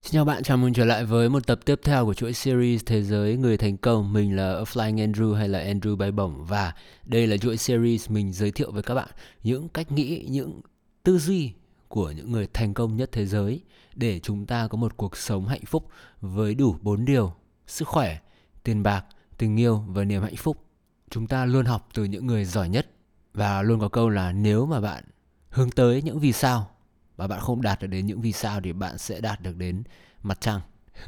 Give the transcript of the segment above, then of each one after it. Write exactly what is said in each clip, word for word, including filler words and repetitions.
Xin chào bạn, chào mừng trở lại với một tập tiếp theo của chuỗi series Thế giới người thành công. Mình là Flying Andrew hay là Andrew bay bổng. Và đây là chuỗi series mình giới thiệu với các bạn những cách nghĩ, những tư duy của những người thành công nhất thế giới để chúng ta có một cuộc sống hạnh phúc với đủ bốn điều: sức khỏe, tiền bạc, tình yêu và niềm hạnh phúc. Chúng ta luôn học từ những người giỏi nhất và luôn có câu là nếu mà bạn hướng tới những vì sao và bạn không đạt được đến những vì sao thì bạn sẽ đạt được đến mặt trăng.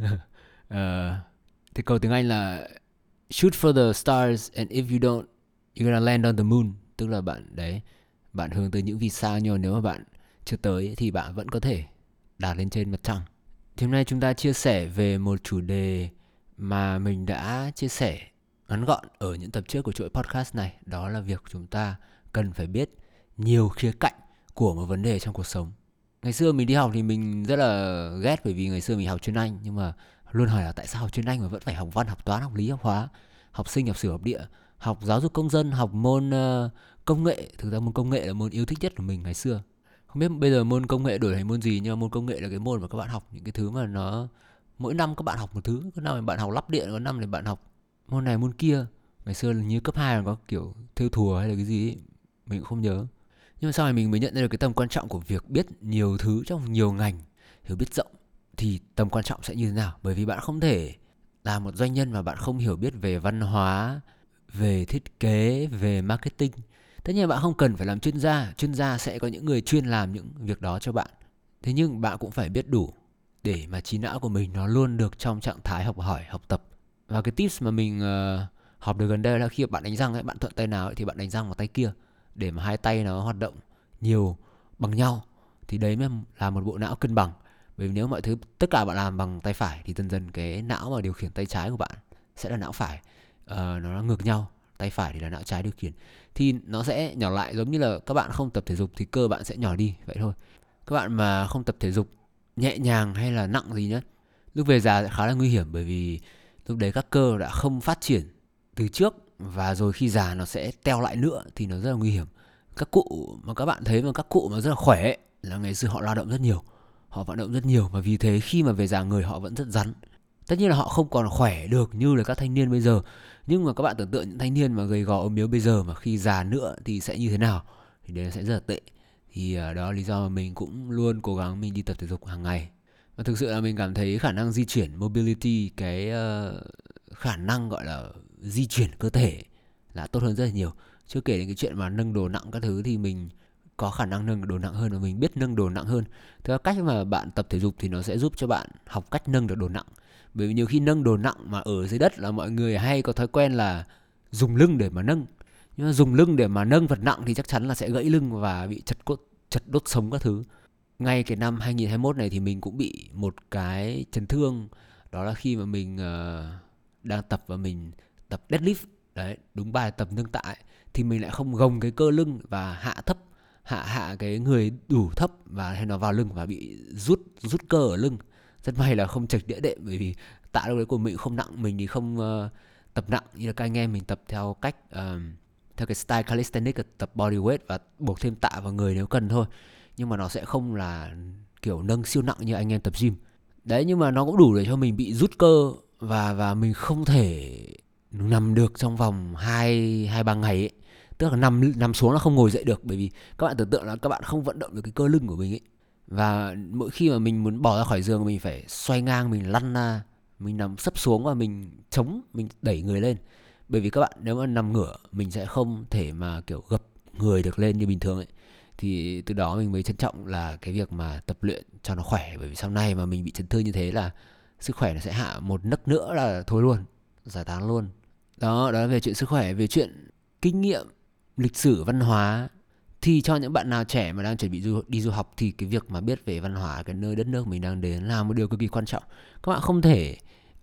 uh, thì câu tiếng Anh là shoot for the stars and if you don't, you're gonna land on the moon. Tức là bạn đấy, bạn hướng tới những vì sao, nhưng mà nếu mà bạn chưa tới thì bạn vẫn có thể đạt lên trên mặt trăng. Thì hôm nay chúng ta chia sẻ về một chủ đề mà mình đã chia sẻ ngắn gọn ở những tập trước của chuỗi podcast này. Đó là việc chúng ta cần phải biết nhiều khía cạnh của một vấn đề trong cuộc sống. Ngày xưa mình đi học thì mình rất là ghét, bởi vì ngày xưa mình học chuyên Anh, nhưng mà luôn hỏi là tại sao học chuyên Anh mà vẫn phải học văn, học toán, học lý, học hóa, học sinh, học sử, học địa, học giáo dục công dân, học môn uh, công nghệ. Thực ra môn công nghệ là môn yêu thích nhất của mình ngày xưa. Không biết bây giờ môn công nghệ đổi thành môn gì, nhưng mà môn công nghệ là cái môn mà các bạn học những cái thứ mà nó mỗi năm các bạn học một thứ. Có năm thì bạn học lắp điện, có năm thì bạn học môn này môn kia. Ngày xưa như cấp hai là có kiểu thêu thùa hay là cái gì ấy, mình cũng không nhớ. Nhưng mà sau này mình mới nhận ra được cái tầm quan trọng của việc biết nhiều thứ trong nhiều ngành, hiểu biết rộng thì tầm quan trọng sẽ như thế nào. Bởi vì bạn không thể là một doanh nhân mà bạn không hiểu biết về văn hóa, về thiết kế, về marketing. Tất nhiên bạn không cần phải làm chuyên gia, chuyên gia sẽ có những người chuyên làm những việc đó cho bạn. Thế nhưng bạn cũng phải biết đủ để mà trí não của mình nó luôn được trong trạng thái học hỏi, học tập. Và cái tips mà mình uh, học được gần đây là khi bạn đánh răng ấy, bạn thuận tay nào ấy, thì bạn đánh răng vào tay kia để mà hai tay nó hoạt động nhiều bằng nhau, thì đấy mới là một bộ não cân bằng. Bởi vì nếu mọi thứ tất cả bạn làm bằng tay phải thì dần dần cái não mà điều khiển tay trái của bạn sẽ là não phải, uh, nó ngược nhau, tay phải thì là não trái điều khiển, thì nó sẽ nhỏ lại. Giống như là các bạn không tập thể dục thì cơ bạn sẽ nhỏ đi vậy thôi. Các bạn mà không tập thể dục nhẹ nhàng hay là nặng gì nhé, lúc về già sẽ khá là nguy hiểm, bởi vì lúc đấy các cơ đã không phát triển từ trước, và rồi khi già nó sẽ teo lại nữa thì nó rất là nguy hiểm. Các cụ mà các bạn thấy mà các cụ mà rất là khỏe ấy, là ngày xưa họ lao động rất nhiều, họ vận động rất nhiều, và vì thế khi mà về già người họ vẫn rất rắn. Tất nhiên là họ không còn khỏe được như là các thanh niên bây giờ, nhưng mà các bạn tưởng tượng những thanh niên mà gầy gò ốm yếu bây giờ mà khi già nữa thì sẽ như thế nào, thì đấy sẽ rất là tệ. Thì đó là lý do mà mình cũng luôn cố gắng mình đi tập thể dục hàng ngày. Và thực sự là mình cảm thấy khả năng di chuyển, mobility, cái uh, khả năng gọi là di chuyển cơ thể là tốt hơn rất là nhiều. Chưa kể đến cái chuyện mà nâng đồ nặng các thứ thì mình có khả năng nâng đồ nặng hơn và mình biết nâng đồ nặng hơn. Thế cách mà bạn tập thể dục thì nó sẽ giúp cho bạn học cách nâng được đồ nặng. Bởi vì nhiều khi nâng đồ nặng mà ở dưới đất là mọi người hay có thói quen là dùng lưng để mà nâng. Nhưng mà dùng lưng để mà nâng vật nặng thì chắc chắn là sẽ gãy lưng và bị chật cốt, chật đốt sống các thứ. Ngay cái năm hai không hai mốt này thì mình cũng bị một cái chấn thương. Đó là khi mà mình uh, đang tập và mình tập deadlift. Đấy, đúng bài tập nâng tạ ấy, thì mình lại không gồng cái cơ lưng và hạ thấp, hạ hạ cái người đủ thấp và hay nó vào lưng và bị rút rút cơ ở lưng. Rất may là không chệch đĩa đệm, bởi vì tạ lúc đấy của mình không nặng, mình thì không uh, tập nặng như là các anh em mình tập theo cách uh, theo cái style calisthenics, tập body weight và buộc thêm tạ vào người nếu cần thôi. Nhưng mà nó sẽ không là kiểu nâng siêu nặng như anh em tập gym. Đấy, nhưng mà nó cũng đủ để cho mình bị rút cơ và và mình không thể nằm được trong vòng hai hai ba ngày ấy. Tức là nằm nằm xuống là không ngồi dậy được, bởi vì các bạn tưởng tượng là các bạn không vận động được cái cơ lưng của mình ấy. Và mỗi khi mà mình muốn bỏ ra khỏi giường mình phải xoay ngang, mình lăn ra, mình nằm sấp xuống và mình chống, mình đẩy người lên. Bởi vì các bạn nếu mà nằm ngửa mình sẽ không thể mà kiểu gập người được lên như bình thường ấy. Thì từ đó mình mới trân trọng là cái việc mà tập luyện cho nó khỏe. Bởi vì sau này mà mình bị chấn thương như thế là sức khỏe nó sẽ hạ một nấc nữa là thôi luôn, giải tán luôn. Đó, đó là về chuyện sức khỏe. Về chuyện kinh nghiệm, lịch sử, văn hóa, thì cho những bạn nào trẻ mà đang chuẩn bị du, đi du học thì cái việc mà biết về văn hóa cái nơi đất nước mình đang đến là một điều cực kỳ quan trọng. Các bạn không thể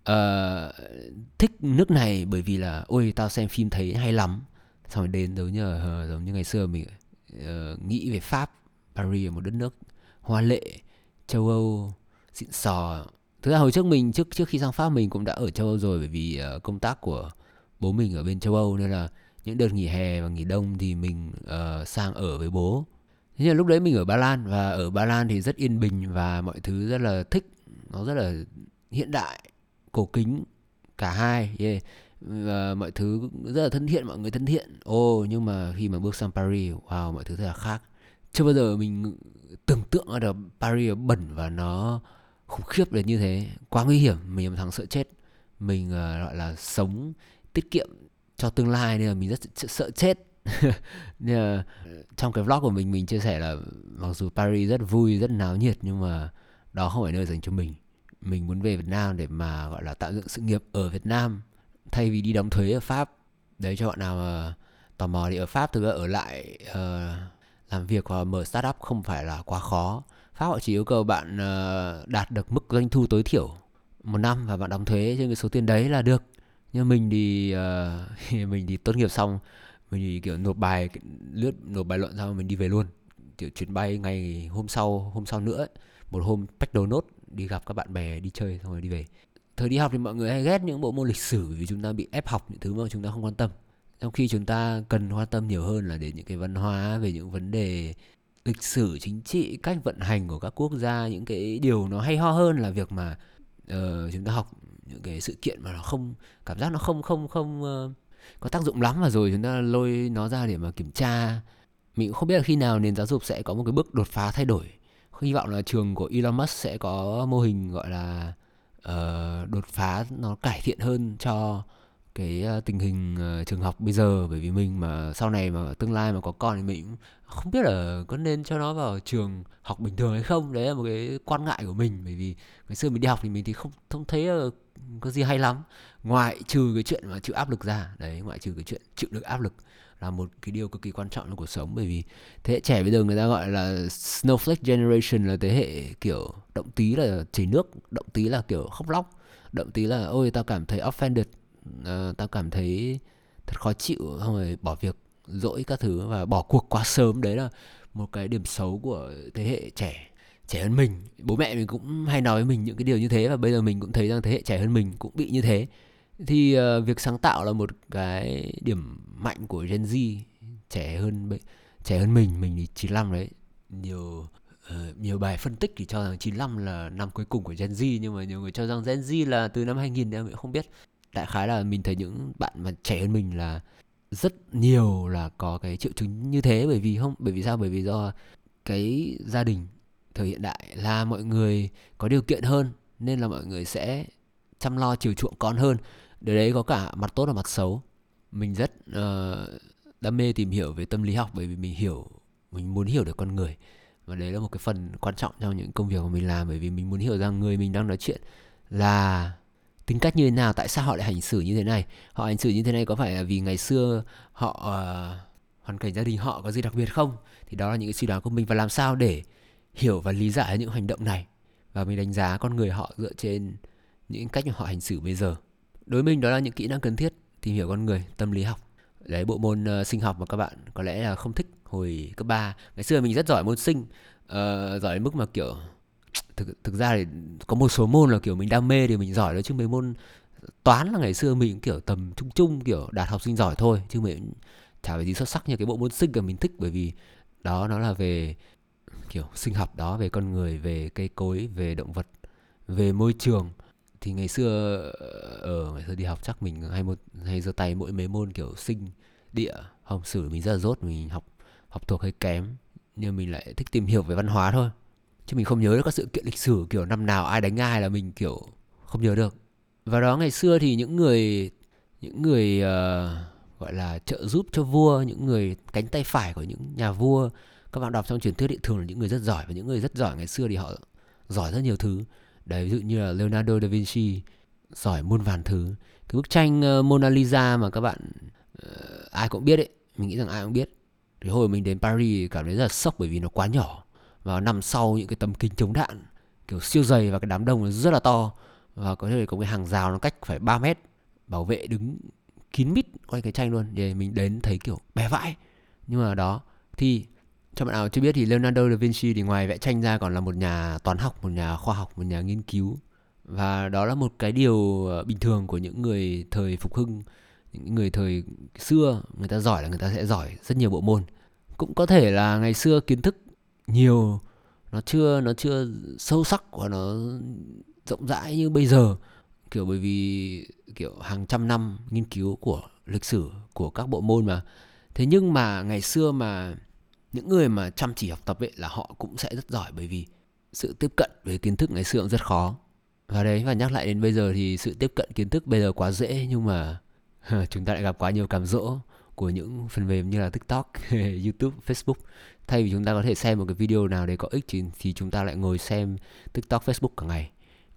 uh, thích nước này bởi vì là ôi tao xem phim thấy hay lắm, xong rồi đến giống như, uh, giống như ngày xưa mình uh, nghĩ về Pháp, Paris là một đất nước hoa lệ, châu Âu xịn sò. Thực ra hồi trước mình trước trước khi sang Pháp mình cũng đã ở châu Âu rồi, bởi vì uh, công tác của bố mình ở bên châu Âu, nên là những đợt nghỉ hè và nghỉ đông thì mình uh, sang ở với bố. Thế nhưng lúc đấy mình ở Ba Lan, và ở Ba Lan thì rất yên bình và mọi thứ rất là thích. nó rất là hiện đại, cổ kính, cả hai. Yeah. Và mọi thứ rất là thân thiện, mọi người thân thiện. Ồ, nhưng mà khi mà bước sang Paris, wow, mọi thứ rất là khác. Chưa bao giờ mình tưởng tượng ra được Paris bẩn và nó khủng khiếp đến như thế. Quá nguy hiểm, mình là một thằng sợ chết. Mình uh, gọi là sống tiết kiệm cho tương lai nên là mình rất sợ chết. Nên là trong cái vlog của mình, mình chia sẻ là mặc dù Paris rất vui, rất náo nhiệt, nhưng mà đó không phải nơi dành cho mình. Mình muốn về Việt Nam để mà gọi là tạo dựng sự nghiệp ở Việt Nam thay vì đi đóng thuế ở Pháp. Đấy, cho bạn nào mà tò mò thì ở Pháp thực ra ở lại uh, làm việc và mở startup không phải là quá khó. Pháp họ chỉ yêu cầu bạn uh, đạt được mức doanh thu tối thiểu một năm và bạn đóng thuế trên cái số tiền đấy là được. Nhưng mình thì uh, mình thì tốt nghiệp xong, mình thì kiểu nộp bài lướt nộp bài luận xong mình đi về luôn, kiểu chuyến bay ngày hôm sau hôm sau nữa ấy. Một hôm pack đồ nốt đi gặp các bạn bè, đi chơi xong rồi đi về. Thời đi học thì mọi người hay ghét những bộ môn lịch sử vì chúng ta bị ép học những thứ mà chúng ta không quan tâm, trong khi chúng ta cần quan tâm nhiều hơn là đến những cái văn hóa, về những vấn đề lịch sử, chính trị, cách vận hành của các quốc gia, những cái điều nó hay ho hơn là việc mà uh, chúng ta học những cái sự kiện mà nó không, cảm giác nó không không không uh, có tác dụng lắm, và rồi chúng ta lôi nó ra để mà kiểm tra. Mình cũng không biết là khi nào nền giáo dục sẽ có một cái bước đột phá thay đổi. Hy vọng là trường của Elon Musk sẽ có mô hình gọi là uh, đột phá, nó cải thiện hơn cho cái uh, tình hình uh, trường học bây giờ. Bởi vì mình mà sau này mà tương lai mà có con thì mình không biết là có nên cho nó vào trường học bình thường hay không. Đấy là một cái quan ngại của mình, bởi vì ngày xưa mình đi học thì mình thì không không thấy uh, có gì hay lắm, ngoại trừ cái chuyện mà chịu áp lực ra. Đấy, ngoại trừ cái chuyện chịu được áp lực là một cái điều cực kỳ quan trọng trong cuộc sống. Bởi vì thế hệ trẻ bây giờ người ta gọi là snowflake generation, là thế hệ kiểu động tí là chảy nước, động tí là kiểu khóc lóc, động tí là ôi tao cảm thấy offended, uh, tao cảm thấy thật khó chịu, xong rồi bỏ việc, dỗi các thứ và bỏ cuộc quá sớm. Đấy là một cái điểm xấu của thế hệ trẻ trẻ hơn mình. Bố mẹ mình cũng hay nói với mình những cái điều như thế, và bây giờ mình cũng thấy rằng thế hệ trẻ hơn mình cũng bị như thế. Thì uh, việc sáng tạo là một cái điểm mạnh của Gen Z, trẻ hơn trẻ hơn mình. Mình thì chín lăm đấy. Nhiều uh, nhiều bài phân tích thì cho rằng chín lăm là năm cuối cùng của Gen Z, nhưng mà nhiều người cho rằng Gen Z là từ năm hai nghìn, em cũng không biết. Đại khái là mình thấy những bạn mà trẻ hơn mình là rất nhiều là có cái triệu chứng như thế. Bởi vì không bởi vì sao? Bởi vì do cái gia đình thời hiện đại là mọi người có điều kiện hơn, nên là mọi người sẽ chăm lo chiều chuộng con hơn. Điều đấy có cả mặt tốt và mặt xấu. Mình rất uh, đam mê tìm hiểu về tâm lý học, bởi vì mình hiểu mình muốn hiểu được con người, và đấy là một cái phần quan trọng trong những công việc mà mình làm. Bởi vì mình muốn hiểu rằng người mình đang nói chuyện là tính cách như thế nào, tại sao họ lại hành xử như thế này. Họ hành xử như thế này có phải là vì ngày xưa họ uh, hoàn cảnh gia đình họ có gì đặc biệt không? Thì đó là những cái suy đoán của mình, và làm sao để hiểu và lý giải những hành động này. Và mình đánh giá con người họ dựa trên những cách mà họ hành xử bây giờ. Đối với mình đó là những kỹ năng cần thiết tìm hiểu con người, tâm lý học. Đấy, bộ môn uh, sinh học mà các bạn có lẽ là không thích hồi cấp ba. Ngày xưa mình rất giỏi môn sinh, uh, giỏi đến mức mà kiểu thực, thực ra thì có một số môn là kiểu mình đam mê thì mình giỏi đó, chứ mấy môn toán là ngày xưa mình kiểu tầm trung trung, kiểu đạt học sinh giỏi thôi, chứ mình chả phải gì xuất sắc như cái bộ môn sinh mà mình thích. Bởi vì đó nó là về kiểu sinh học đó, về con người, về cây cối, về động vật, về môi trường. Thì ngày xưa ở ngày xưa đi học chắc mình hay một hay giơ tay mỗi mấy môn kiểu sinh, địa, không, sử mình rất là dốt, mình học học thuộc hơi kém. Nhưng mình lại thích tìm hiểu về văn hóa thôi, chứ mình không nhớ được các sự kiện lịch sử kiểu năm nào ai đánh ai là mình kiểu không nhớ được. Và đó, ngày xưa thì những người những người uh, gọi là trợ giúp cho vua, những người cánh tay phải của những nhà vua, các bạn đọc trong truyền thuyết thì thường là những người rất giỏi. Và những người rất giỏi ngày xưa thì họ giỏi rất nhiều thứ. Đấy, ví dụ như là Leonardo da Vinci giỏi muôn vàn thứ. Cái bức tranh uh, Mona Lisa mà các bạn uh, ai cũng biết ấy, mình nghĩ rằng ai cũng biết. Thì hồi mình đến Paris cảm thấy rất là sốc, bởi vì nó quá nhỏ và nằm sau những cái tấm kính chống đạn kiểu siêu dày, và cái đám đông nó rất là to, và có thể có cái hàng rào nó cách phải ba mét, bảo vệ đứng kín mít quanh cái tranh luôn. Thì mình đến thấy kiểu bé vãi. Nhưng mà đó, thì cho bạn nào chưa biết thì Leonardo da Vinci thì ngoài vẽ tranh ra còn là một nhà toán học, một nhà khoa học, một nhà nghiên cứu. Và đó là một cái điều bình thường của những người thời phục hưng, những người thời xưa. Người ta giỏi là người ta sẽ giỏi rất nhiều bộ môn. Cũng có thể là ngày xưa kiến thức nhiều nó chưa nó chưa sâu sắc và nó rộng rãi như bây giờ, kiểu bởi vì kiểu hàng trăm năm nghiên cứu của lịch sử của các bộ môn mà. Thế nhưng mà ngày xưa mà những người mà chăm chỉ học tập ấy là họ cũng sẽ rất giỏi, bởi vì sự tiếp cận về kiến thức ngày xưa cũng rất khó. Và đấy, và nhắc lại đến bây giờ thì sự tiếp cận kiến thức bây giờ quá dễ, nhưng mà chúng ta lại gặp quá nhiều cám dỗ của những phần mềm như là TikTok, YouTube, Facebook. Thay vì chúng ta có thể xem một cái video nào đấy có ích thì, thì chúng ta lại ngồi xem TikTok, Facebook cả ngày.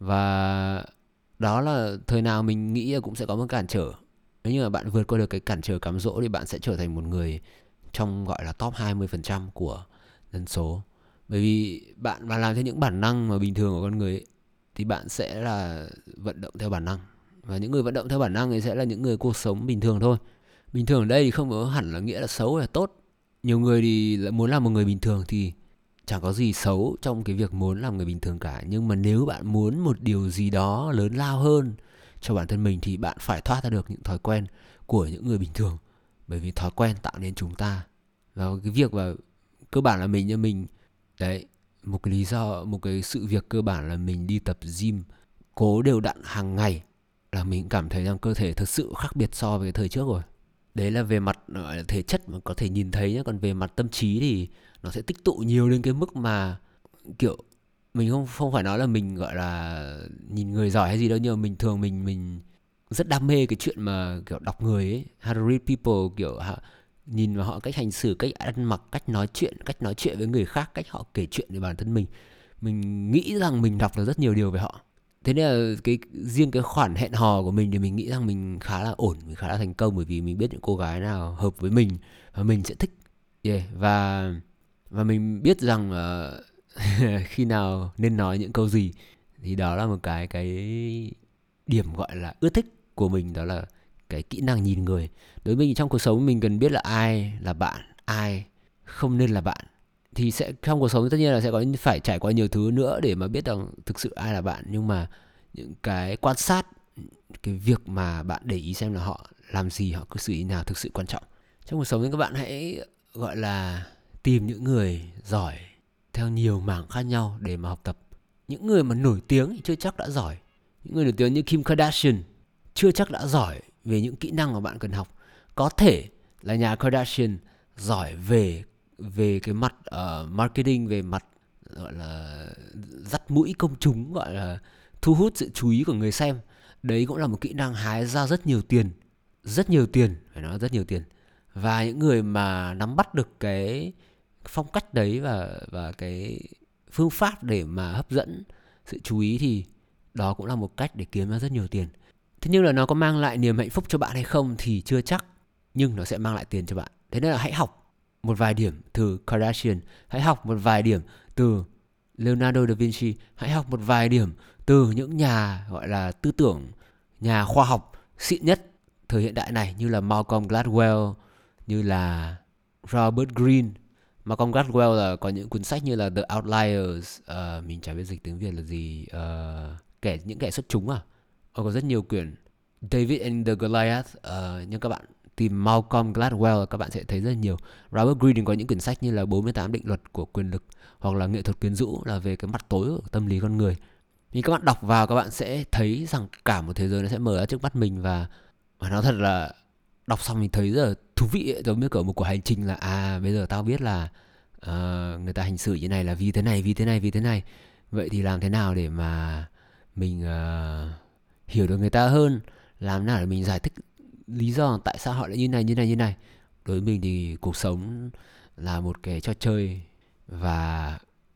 Và đó là thời nào mình nghĩ là cũng sẽ có một cản trở. Nếu như mà bạn vượt qua được cái cản trở cám dỗ thì bạn sẽ trở thành một người trong gọi là top hai mươi phần trăm của dân số. Bởi vì bạn mà làm theo những bản năng mà bình thường của con người ấy, thì bạn sẽ là vận động theo bản năng. Và những người vận động theo bản năng thì sẽ là những người cuộc sống bình thường thôi. Bình thường ở đây thì không có hẳn là nghĩa là xấu hay là tốt. Nhiều người thì lại muốn làm một người bình thường thì chẳng có gì xấu trong cái việc muốn làm người bình thường cả. Nhưng mà nếu bạn muốn một điều gì đó lớn lao hơn cho bản thân mình thì bạn phải thoát ra được những thói quen của những người bình thường. Bởi vì thói quen tạo nên chúng ta. Và cái việc mà cơ bản là mình như mình đấy, một cái lý do, một cái sự việc cơ bản là mình đi tập gym cố đều đặn hàng ngày là mình cảm thấy rằng cơ thể thật sự khác biệt so với cái thời trước rồi. Đấy là về mặt gọi là thể chất mà có thể nhìn thấy nhá. Còn về mặt tâm trí thì nó sẽ tích tụ nhiều đến cái mức mà kiểu mình không không phải nói là mình gọi là nhìn người giỏi hay gì đâu, nhưng mà mình thường mình mình rất đam mê cái chuyện mà kiểu đọc người ấy, how to read people, kiểu nhìn vào họ cách hành xử, cách ăn mặc, cách nói chuyện, cách nói chuyện với người khác, cách họ kể chuyện về bản thân mình. Mình nghĩ rằng mình đọc được rất nhiều điều về họ. Thế nên là cái riêng cái khoản hẹn hò của mình thì mình nghĩ rằng mình khá là ổn, mình khá là thành công, bởi vì mình biết những cô gái nào hợp với mình và mình sẽ thích. Yeah. Và và mình biết rằng uh, khi nào nên nói những câu gì, thì đó là một cái cái điểm gọi là ưa thích của mình, đó là cái kỹ năng nhìn người. Đối với mình trong cuộc sống mình cần biết là ai là bạn, ai không nên là bạn. Thì sẽ trong cuộc sống tất nhiên là sẽ có phải trải qua nhiều thứ nữa để mà biết rằng thực sự ai là bạn. Nhưng mà những cái quan sát, cái việc mà bạn để ý xem là họ làm gì, họ cư xử như nào thực sự quan trọng. Trong cuộc sống thì các bạn hãy gọi là tìm những người giỏi theo nhiều mảng khác nhau để mà học tập. Những người mà nổi tiếng thì chưa chắc đã giỏi. Những người nổi tiếng như Kim Kardashian chưa chắc đã giỏi về những kỹ năng mà bạn cần học. Có thể là nhà Kardashian giỏi về về cái mặt uh, marketing, về mặt gọi là dắt mũi công chúng, gọi là thu hút sự chú ý của người xem. Đấy cũng là một kỹ năng hái ra rất nhiều tiền. Rất nhiều tiền, phải nói rất nhiều tiền. Và những người mà nắm bắt được cái phong cách đấy và, và cái phương pháp để mà hấp dẫn sự chú ý thì đó cũng là một cách để kiếm ra rất nhiều tiền. Thế nhưng là nó có mang lại niềm hạnh phúc cho bạn hay không thì chưa chắc, nhưng nó sẽ mang lại tiền cho bạn. Thế nên là hãy học một vài điểm từ Kardashian, hãy học một vài điểm từ Leonardo da Vinci, hãy học một vài điểm từ những nhà gọi là tư tưởng, nhà khoa học xịn nhất thời hiện đại này, như là Malcolm Gladwell, như là Robert Greene. Malcolm Gladwell là có những cuốn sách như là The Outliers, uh, mình chả biết dịch tiếng Việt là gì, uh, kẻ những kẻ xuất chúng à. Có rất nhiều quyển. David and the Goliath, uh, nhưng các bạn tìm Malcolm Gladwell các bạn sẽ thấy rất nhiều. Robert Greene có những quyển sách như là bốn mươi tám định luật của quyền lực, hoặc là nghệ thuật quyến rũ, là về cái mặt tối của tâm lý con người. Thì các bạn đọc vào các bạn sẽ thấy rằng cả một thế giới nó sẽ mở ra trước mắt mình. Và, và nó thật là đọc xong mình thấy rất là thú vị ấy, giống như kiểu một cuộc hành trình là à bây giờ tao biết là uh, người ta hành xử như này là vì thế này, vì thế này, vì thế này. Vậy thì làm thế nào để mà mình uh, hiểu được người ta hơn, làm nào để mình giải thích lý do tại sao họ lại như này, như này, như này. Đối với mình thì cuộc sống là một cái trò chơi. Và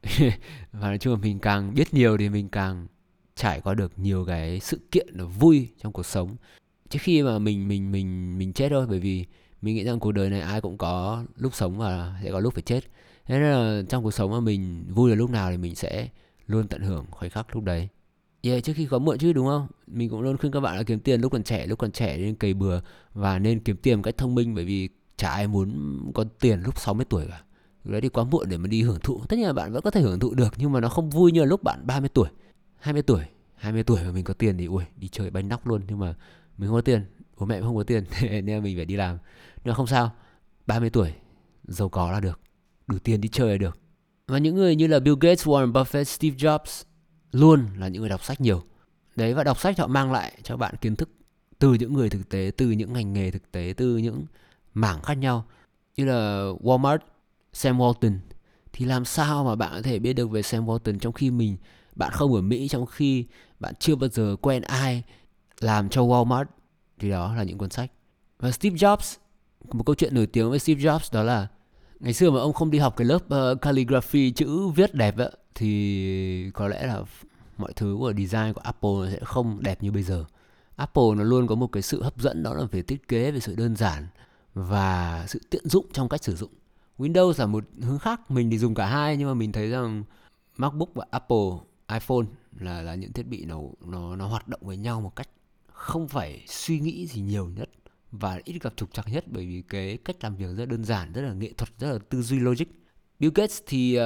và nói chung là mình càng biết nhiều thì mình càng trải qua được nhiều cái sự kiện nó vui trong cuộc sống trước khi mà mình mình mình mình chết thôi. Bởi vì mình nghĩ rằng cuộc đời này ai cũng có lúc sống và sẽ có lúc phải chết. Thế nên là trong cuộc sống mà mình vui là lúc nào thì mình sẽ luôn tận hưởng khoảnh khắc lúc đấy. Yeah, trước khi có muộn chứ, đúng không? Mình cũng luôn khuyên các bạn là kiếm tiền lúc còn trẻ. Lúc còn trẻ nên cày bừa và nên kiếm tiền một cách thông minh. Bởi vì chả ai muốn có tiền lúc sáu mươi tuổi cả. Lúc đấy thì quá muộn để mà đi hưởng thụ. Tất nhiên là bạn vẫn có thể hưởng thụ được, nhưng mà nó không vui như là lúc bạn ba mươi tuổi, hai mươi tuổi. hai mươi tuổi mà mình có tiền thì ui, đi chơi bánh nóc luôn. Nhưng mà mình không có tiền, bố mẹ không có tiền nên mình phải đi làm. Nhưng mà không sao, ba mươi tuổi giàu có là được, đủ tiền đi chơi là được. Và những người như là Bill Gates, Warren Buffett, Steve Jobs luôn là những người đọc sách nhiều. Đấy, và đọc sách họ mang lại cho bạn kiến thức từ những người thực tế, từ những ngành nghề thực tế, từ những mảng khác nhau. Như là Walmart, Sam Walton. Thì làm sao mà bạn có thể biết được về Sam Walton trong khi mình bạn không ở Mỹ, trong khi bạn chưa bao giờ quen ai làm cho Walmart? Thì đó là những cuốn sách. Và Steve Jobs, một câu chuyện nổi tiếng với Steve Jobs đó là ngày xưa mà ông không đi học cái lớp uh, calligraphy, chữ viết đẹp ấy, thì có lẽ là mọi thứ của design của Apple sẽ không đẹp như bây giờ. Apple nó luôn có một cái sự hấp dẫn, đó là về thiết kế, về sự đơn giản và sự tiện dụng trong cách sử dụng. Windows là một hướng khác, mình thì dùng cả hai, nhưng mà mình thấy rằng MacBook và Apple iPhone là là những thiết bị nó nó nó hoạt động với nhau một cách không phải suy nghĩ gì nhiều nhất và ít gặp trục trặc nhất, bởi vì cái cách làm việc rất đơn giản, rất là nghệ thuật, rất là tư duy logic. Bill Gates thì uh,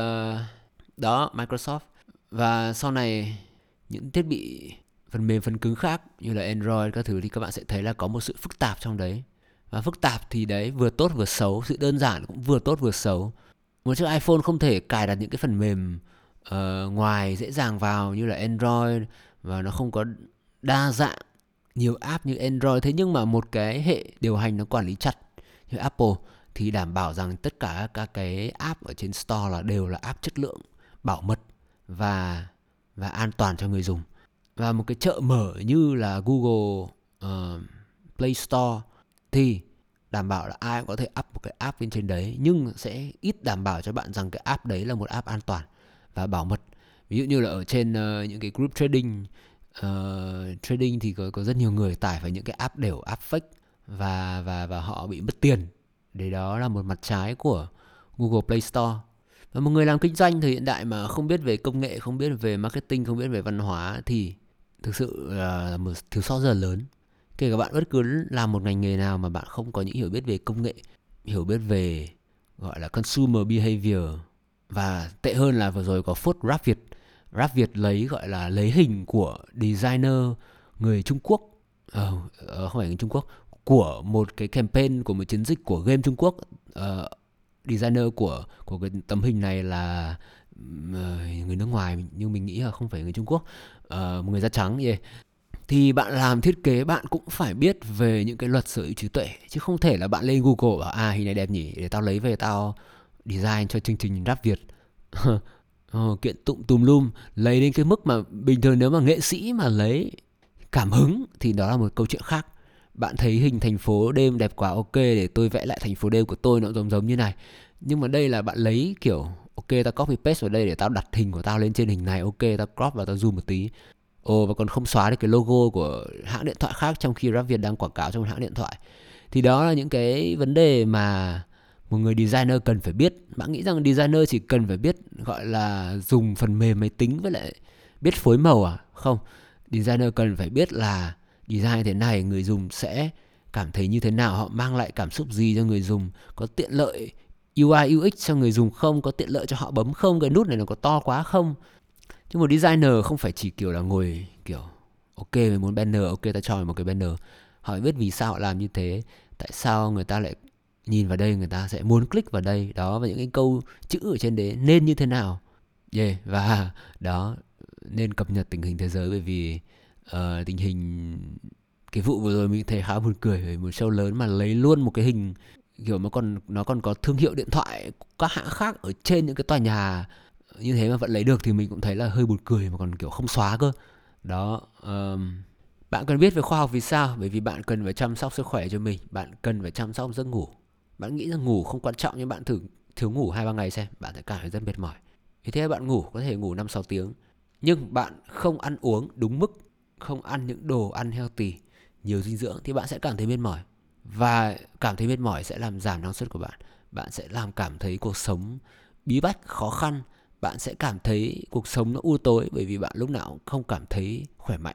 đó, Microsoft. Và sau này những thiết bị phần mềm, phần cứng khác như là Android các thứ thì các bạn sẽ thấy là có một sự phức tạp trong đấy. Và phức tạp thì đấy, vừa tốt vừa xấu, sự đơn giản cũng vừa tốt vừa xấu. Một chiếc iPhone không thể cài đặt những cái phần mềm uh, ngoài dễ dàng vào như là Android, và nó không có đa dạng nhiều app như Android. Thế nhưng mà một cái hệ điều hành nó quản lý chặt như Apple thì đảm bảo rằng tất cả các cái app ở trên Store là đều là app chất lượng, bảo mật và, và an toàn cho người dùng. Và một cái chợ mở như là Google uh, Play Store thì đảm bảo là ai cũng có thể up một cái app bên trên đấy, nhưng sẽ ít đảm bảo cho bạn rằng cái app đấy là một app an toàn và bảo mật. Ví dụ như là ở trên uh, những cái group trading, uh, trading thì có, có rất nhiều người tải vào những cái app đều, app fake, và, và, và họ bị mất tiền. Đấy, đó là một mặt trái của Google Play Store. Và một người làm kinh doanh thời hiện đại mà không biết về công nghệ, không biết về marketing, không biết về văn hóa thì thực sự là một thiếu sót rất là lớn. Kể cả bạn bất cứ làm một ngành nghề nào mà bạn không có những hiểu biết về công nghệ, hiểu biết về gọi là consumer behavior, và tệ hơn là vừa rồi có phốt rap Việt. Rap Việt lấy gọi là lấy hình của designer người Trung Quốc, ờ, không phải người Trung Quốc, của một cái campaign, của một chiến dịch của game Trung Quốc. uh, Designer của, của cái tấm hình này là uh, người nước ngoài, nhưng mình nghĩ là không phải người Trung Quốc, uh, một người da trắng. Yeah. Thì bạn làm thiết kế bạn cũng phải biết về những cái luật sở hữu trí tuệ, chứ không thể là bạn lên Google bảo à hình này đẹp nhỉ, để tao lấy về tao design cho chương trình rap Việt. ờ, kiện tụng tùm lum, lấy đến cái mức mà bình thường nếu mà nghệ sĩ mà lấy cảm hứng thì đó là một câu chuyện khác. Bạn thấy hình thành phố đêm đẹp quá, ok, để tôi vẽ lại thành phố đêm của tôi nó giống giống như này. Nhưng mà đây là bạn lấy kiểu ok, tao copy paste vào đây để tao đặt hình của tao lên trên hình này, ok, tao crop và tao zoom một tí. Ồ, và còn không xóa được cái logo của hãng điện thoại khác trong khi Rap Việt đang quảng cáo trong một hãng điện thoại. Thì đó là những cái vấn đề mà một người designer cần phải biết. Bạn nghĩ rằng designer chỉ cần phải biết gọi là dùng phần mềm máy tính với lại biết phối màu à? Không, designer cần phải biết là design thế này người dùng sẽ cảm thấy như thế nào, họ mang lại cảm xúc gì cho người dùng, có tiện lợi u i u ích cho người dùng không, có tiện lợi cho họ bấm không, cái nút này nó có to quá không. Chứ một designer không phải chỉ kiểu là ngồi kiểu ok mình muốn banner, ok ta cho một cái banner. Họ biết vì sao họ làm như thế, tại sao người ta lại nhìn vào đây, người ta sẽ muốn click vào đây đó, và những cái câu chữ ở trên đấy nên như thế nào. Yeah. Và đó, nên cập nhật tình hình thế giới, bởi vì uh, tình hình cái vụ vừa rồi mình thấy khá buồn cười, bởi một show lớn mà lấy luôn một cái hình kiểu nó còn nó còn có thương hiệu điện thoại các hãng khác ở trên những cái tòa nhà như thế mà vẫn lấy được, thì mình cũng thấy là hơi buồn cười, mà còn kiểu không xóa cơ. Đó, um, bạn cần biết về khoa học vì sao? Bởi vì bạn cần phải chăm sóc sức khỏe cho mình, bạn cần phải chăm sóc giấc ngủ. Bạn nghĩ rằng ngủ không quan trọng, nhưng bạn thử thiếu ngủ hai ba ngày xem, bạn sẽ cảm thấy rất mệt mỏi. Vì thế bạn ngủ có thể ngủ năm sáu tiếng, nhưng bạn không ăn uống đúng mức, không ăn những đồ ăn healthy, nhiều dinh dưỡng, thì bạn sẽ cảm thấy mệt mỏi. Và cảm thấy mệt mỏi sẽ làm giảm năng suất của bạn. Bạn sẽ làm cảm thấy cuộc sống bí bách, khó khăn. Bạn sẽ cảm thấy cuộc sống nó u tối, bởi vì bạn lúc nào cũng không cảm thấy khỏe mạnh.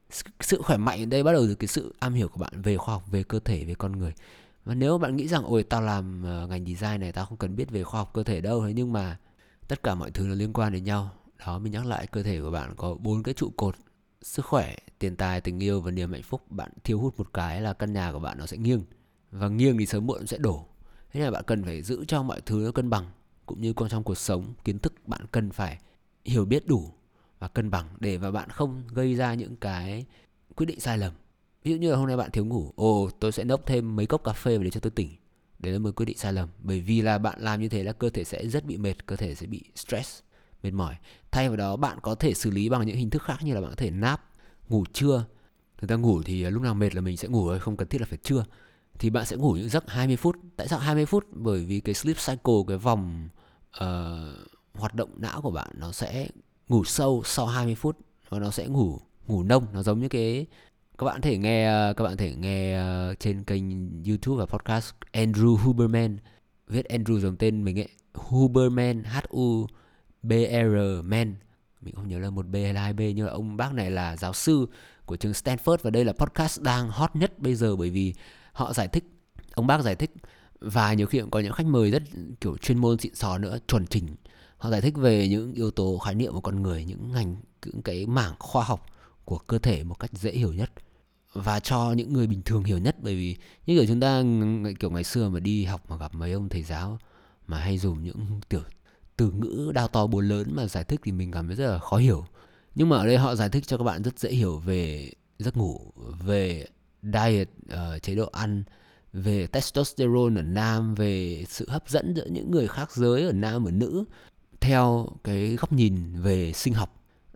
Sự khỏe mạnh ở đây bắt đầu từ cái sự am hiểu của bạn về khoa học, về cơ thể, về con người. Và nếu bạn nghĩ rằng ôi tao làm ngành design này, tao không cần biết về khoa học cơ thể đâu, thế nhưng mà tất cả mọi thứ nó liên quan đến nhau. Đó, mình nhắc lại, cơ thể của bạn có bốn cái trụ cột: sức khỏe, tiền tài, tình yêu và niềm hạnh phúc. Bạn thiếu hụt một cái là căn nhà của bạn nó sẽ nghiêng, và nghiêng thì sớm muộn sẽ đổ. Thế nên là bạn cần phải giữ cho mọi thứ nó cân bằng. cũng như con trong cuộc sống, kiến thức bạn cần phải hiểu biết đủ và cân bằng để mà bạn không gây ra những cái quyết định sai lầm. Ví dụ như là hôm nay bạn thiếu ngủ, ồ tôi sẽ nốc thêm mấy cốc cà phê để cho tôi tỉnh. Đấy là một quyết định sai lầm, bởi vì là bạn làm như thế là cơ thể sẽ rất bị mệt, cơ thể sẽ bị stress, mệt mỏi. Thay vào đó bạn có thể xử lý bằng những hình thức khác, như là bạn có thể nap, ngủ trưa. Người ta ngủ thì lúc nào mệt là mình sẽ ngủ thôi, không cần thiết là phải trưa. Thì bạn sẽ ngủ những giấc hai mươi phút. Tại sao hai mươi phút? Bởi vì cái sleep cycle, cái vòng uh, hoạt động não của bạn nó sẽ ngủ sâu sau hai mươi phút, và nó sẽ ngủ ngủ nông. Nó giống như cái các bạn thể nghe các bạn thể nghe uh, trên kênh YouTube và podcast Andrew Huberman, viết Andrew giống tên mình ấy, Huberman, H U B R man, mình không nhớ là một B hay là hai B, nhưng mà ông bác này là giáo sư của trường Stanford, và đây là podcast đang hot nhất bây giờ, bởi vì họ giải thích, ông bác giải thích, và nhiều khi cũng có những khách mời rất kiểu chuyên môn xịn sò nữa, chuẩn chỉnh. Họ giải thích về những yếu tố khái niệm của con người, những ngành, những cái mảng khoa học của cơ thể một cách dễ hiểu nhất và cho những người bình thường hiểu nhất. Bởi vì như kiểu chúng ta kiểu ngày xưa mà đi học mà gặp mấy ông thầy giáo mà hay dùng những kiểu từ ngữ đao to búa lớn mà giải thích thì mình cảm thấy rất là khó hiểu. Nhưng mà ở đây họ giải thích cho các bạn rất dễ hiểu về giấc ngủ, về diet, uh, chế độ ăn, về testosterone ở nam, về sự hấp dẫn giữa những người khác giới ở nam và nữ theo cái góc nhìn về sinh học, uh,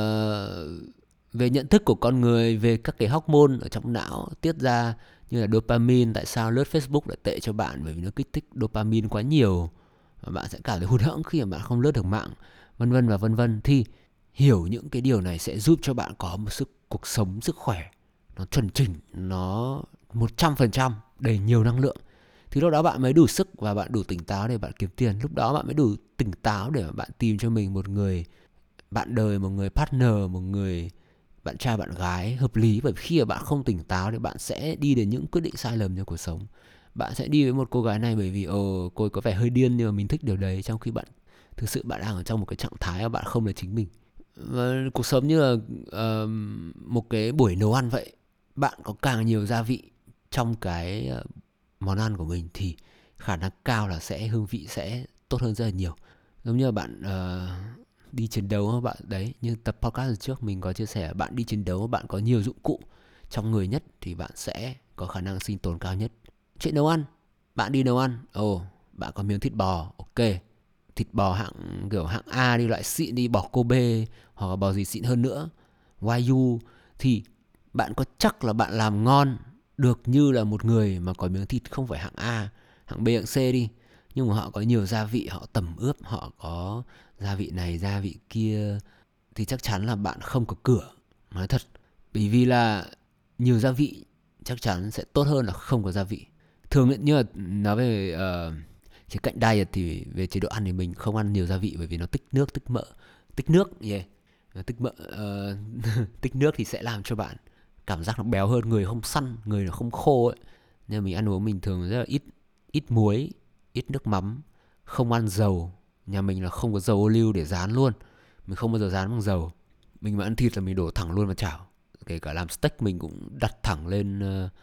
về nhận thức của con người, về các cái hormone ở trong não tiết ra như là dopamine. Tại sao lướt Facebook lại tệ cho bạn? Bởi vì nó kích thích dopamine quá nhiều và bạn sẽ cảm thấy hụt hẫng khi mà bạn không lướt được mạng, vân vân và vân vân. Thì hiểu những cái điều này sẽ giúp cho bạn có một sức cuộc sống, sức khỏe nó chuẩn chỉnh, nó một trăm phần trăm đầy nhiều năng lượng. Thì lúc đó bạn mới đủ sức và bạn đủ tỉnh táo để bạn kiếm tiền. Lúc đó bạn mới đủ tỉnh táo để mà bạn tìm cho mình một người bạn đời, một người partner, một người bạn trai bạn gái hợp lý. Bởi vì khi mà bạn không tỉnh táo thì bạn sẽ đi đến những quyết định sai lầm trong cuộc sống. Bạn sẽ đi với một cô gái này bởi vì ồ cô ấy có vẻ hơi điên nhưng mà mình thích điều đấy, trong khi bạn thực sự bạn đang ở trong một cái trạng thái mà bạn không là chính mình. Và cuộc sống như là uh, một cái buổi nấu ăn vậy. Bạn có càng nhiều gia vị trong cái uh, món ăn của mình thì khả năng cao là sẽ hương vị sẽ tốt hơn rất là nhiều. Giống như là bạn uh, đi chiến đấu bạn đấy, như tập podcast trước mình có chia sẻ, bạn đi chiến đấu bạn có nhiều dụng cụ trong người nhất thì bạn sẽ có khả năng sinh tồn cao nhất. Chuyện nấu ăn, bạn đi nấu ăn, ồ oh, bạn có miếng thịt bò, ok, thịt bò hạng kiểu hạng A đi, loại xịn đi, bò Kobe hoặc là bò gì xịn hơn nữa, Wagyu, thì bạn có chắc là bạn làm ngon được như là một người mà có miếng thịt không phải hạng A, hạng B, hạng C đi, nhưng mà họ có nhiều gia vị, họ tẩm ướp, họ có gia vị này, gia vị kia, thì chắc chắn là bạn không có cửa. Nói thật, bởi vì là nhiều gia vị chắc chắn sẽ tốt hơn là không có gia vị. Thường như là nói về uh, khía cạnh diet thì về chế độ ăn thì mình không ăn nhiều gia vị bởi vì nó tích nước, tích mỡ. Tích nước, yeah. Tích mỡ, uh, tích nước thì sẽ làm cho bạn cảm giác nó béo hơn, người không săn, người nó không khô ấy. Nên mình ăn uống mình thường rất là ít ít muối, ít nước mắm, không ăn dầu. Nhà mình là không có dầu ô liu để rán luôn. Mình không bao giờ rán bằng dầu. Mình mà ăn thịt là mình đổ thẳng luôn vào chảo. Kể cả làm steak mình cũng đặt thẳng lên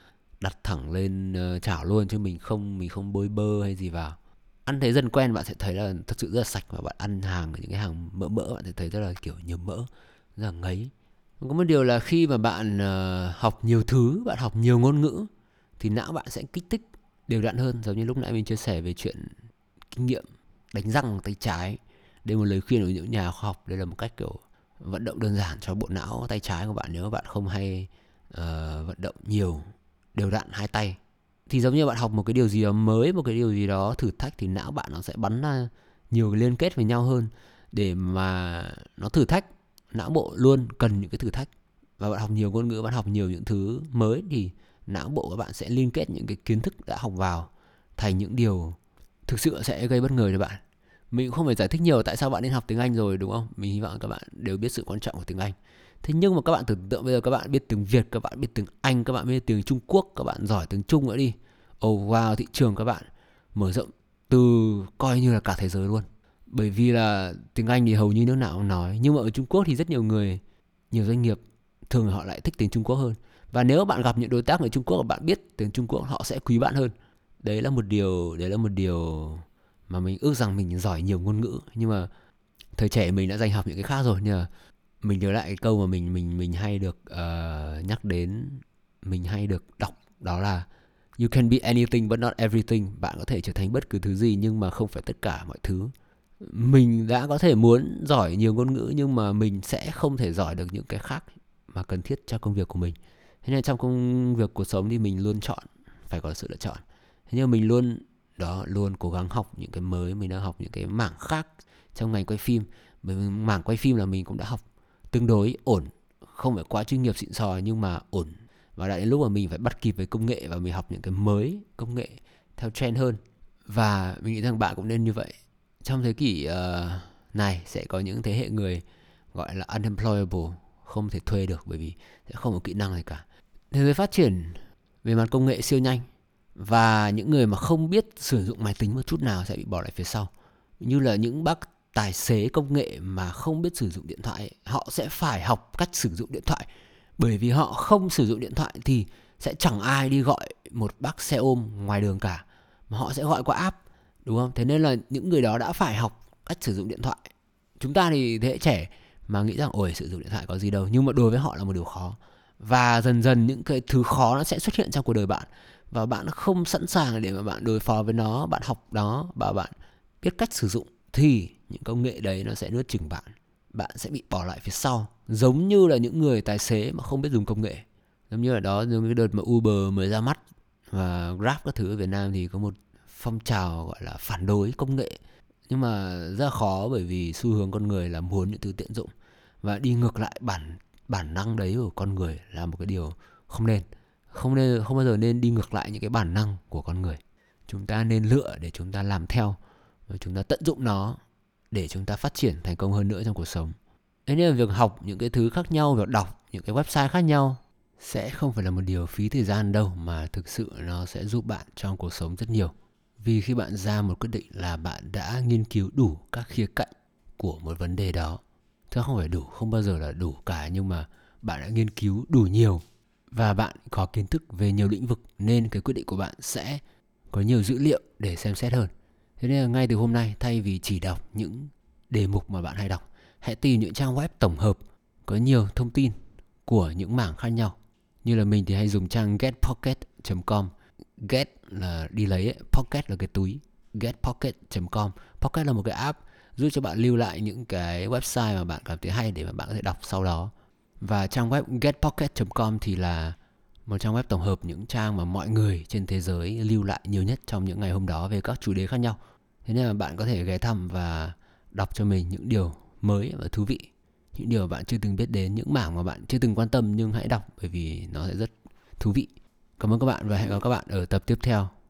đặt thẳng lên chảo luôn, chứ mình không mình không bôi bơ hay gì vào. Ăn thấy dần quen bạn sẽ thấy là thật sự rất là sạch, và bạn ăn hàng những cái hàng mỡ mỡ bạn sẽ thấy rất là kiểu nhiều mỡ, rất là ngấy. Có một điều là khi mà bạn uh, học nhiều thứ, bạn học nhiều ngôn ngữ thì não bạn sẽ kích thích đều đặn hơn. Giống như lúc nãy mình chia sẻ về chuyện kinh nghiệm đánh răng bằng tay trái. Đây là một lời khuyên của những nhà khoa học. Đây là một cách kiểu vận động đơn giản cho bộ não tay trái của bạn nếu mà bạn không hay uh, vận động nhiều đều đặn hai tay. Thì giống như bạn học một cái điều gì đó mới, một cái điều gì đó thử thách, thì não bạn nó sẽ bắn ra nhiều cái liên kết với nhau hơn để mà nó thử thách. Não bộ luôn cần những cái thử thách. Và bạn học nhiều ngôn ngữ, bạn học nhiều những thứ mới thì não bộ của bạn sẽ liên kết những cái kiến thức đã học vào thành những điều thực sự sẽ gây bất ngờ cho bạn. Mình cũng không phải giải thích nhiều tại sao bạn nên học tiếng Anh rồi, đúng không? Mình hy vọng các bạn đều biết sự quan trọng của tiếng Anh. Thế nhưng mà các bạn tưởng tượng bây giờ các bạn biết tiếng Việt, các bạn biết tiếng Anh, các bạn biết tiếng Trung Quốc, các bạn giỏi tiếng Trung nữa đi. Oh wow, thị trường các bạn mở rộng từ coi như là cả thế giới luôn. Bởi vì là tiếng Anh thì hầu như nước nào cũng nói. Nhưng mà ở Trung Quốc thì rất nhiều người, nhiều doanh nghiệp thường họ lại thích tiếng Trung Quốc hơn. Và nếu bạn gặp những đối tác người Trung Quốc và bạn biết tiếng Trung Quốc, họ sẽ quý bạn hơn. Đấy là một điều, đấy là một điều mà mình ước rằng mình giỏi nhiều ngôn ngữ. Nhưng mà thời trẻ mình đã dành học những cái khác rồi. Nhưng mà mình nhớ lại cái câu mà mình mình mình hay được uh, nhắc đến, mình hay được đọc, đó là you can be anything but not everything. Bạn có thể trở thành bất cứ thứ gì nhưng mà không phải tất cả mọi thứ. Mình đã có thể muốn giỏi nhiều ngôn ngữ nhưng mà mình sẽ không thể giỏi được những cái khác mà cần thiết cho công việc của mình. Thế nên trong công việc cuộc sống thì mình luôn chọn, phải có sự lựa chọn. Thế nhưng mình luôn đó luôn cố gắng học những cái mới. Mình đã học những cái mảng khác trong ngành quay phim. Bởi mảng quay phim là mình cũng đã học tương đối ổn, không phải quá chuyên nghiệp xịn sò nhưng mà ổn. Và đã đến lúc mà mình phải bắt kịp với công nghệ và mình học những cái mới công nghệ theo trend hơn. Và mình nghĩ rằng bạn cũng nên như vậy. Trong thế kỷ uh, này sẽ có những thế hệ người gọi là unemployable, không thể thuê được bởi vì sẽ không có kỹ năng gì cả. Thế giới phát triển về mặt công nghệ siêu nhanh và những người mà không biết sử dụng máy tính một chút nào sẽ bị bỏ lại phía sau. Như là những bác tài xế công nghệ mà không biết sử dụng điện thoại ấy, họ sẽ phải học cách sử dụng điện thoại. Bởi vì họ không sử dụng điện thoại thì sẽ chẳng ai đi gọi một bác xe ôm ngoài đường cả, mà họ sẽ gọi qua app, đúng không? Thế nên là những người đó đã phải học cách sử dụng điện thoại. Chúng ta thì thế hệ trẻ mà nghĩ rằng ôi sử dụng điện thoại có gì đâu, nhưng mà đối với họ là một điều khó. Và dần dần những cái thứ khó nó sẽ xuất hiện trong cuộc đời bạn, và bạn không sẵn sàng để mà bạn đối phó với nó, bạn học nó và bạn biết cách sử dụng thì những công nghệ đấy nó sẽ nuốt chửng bạn. Bạn sẽ bị bỏ lại phía sau, giống như là những người tài xế mà không biết dùng công nghệ. Giống như là đó, giống như đợt mà Uber mới ra mắt và Grab các thứ ở Việt Nam thì có một phong trào gọi là phản đối công nghệ. Nhưng mà rất là khó, bởi vì xu hướng con người là muốn những thứ tiện dụng, và đi ngược lại bản bản năng đấy của con người là một cái điều không nên. Không nên không bao giờ nên đi ngược lại những cái bản năng của con người. Chúng ta nên lựa để chúng ta làm theo, và chúng ta tận dụng nó để chúng ta phát triển thành công hơn nữa trong cuộc sống. Thế nên là việc học những cái thứ khác nhau, việc đọc những cái website khác nhau sẽ không phải là một điều phí thời gian đâu, mà thực sự nó sẽ giúp bạn trong cuộc sống rất nhiều. Vì khi bạn ra một quyết định là bạn đã nghiên cứu đủ các khía cạnh của một vấn đề đó. Thế không phải đủ, không bao giờ là đủ cả, nhưng mà bạn đã nghiên cứu đủ nhiều và bạn có kiến thức về nhiều lĩnh vực, nên cái quyết định của bạn sẽ có nhiều dữ liệu để xem xét hơn. Thế nên là ngay từ hôm nay, thay vì chỉ đọc những đề mục mà bạn hay đọc, hãy tìm những trang web tổng hợp có nhiều thông tin của những mảng khác nhau. Như là mình thì hay dùng trang get pocket chấm com. Get là đi lấy ấy, pocket là cái túi. get pocket chấm com. Pocket là một cái app giúp cho bạn lưu lại những cái website mà bạn cảm thấy hay để mà bạn có thể đọc sau đó. Và trang web get pocket chấm com thì là một trang web tổng hợp những trang mà mọi người trên thế giới lưu lại nhiều nhất trong những ngày hôm đó về các chủ đề khác nhau. Thế nên là bạn có thể ghé thăm và đọc cho mình những điều mới và thú vị, những điều bạn chưa từng biết đến, những mảng mà bạn chưa từng quan tâm, nhưng hãy đọc bởi vì nó sẽ rất thú vị. Cảm ơn các bạn và hẹn gặp các bạn ở tập tiếp theo.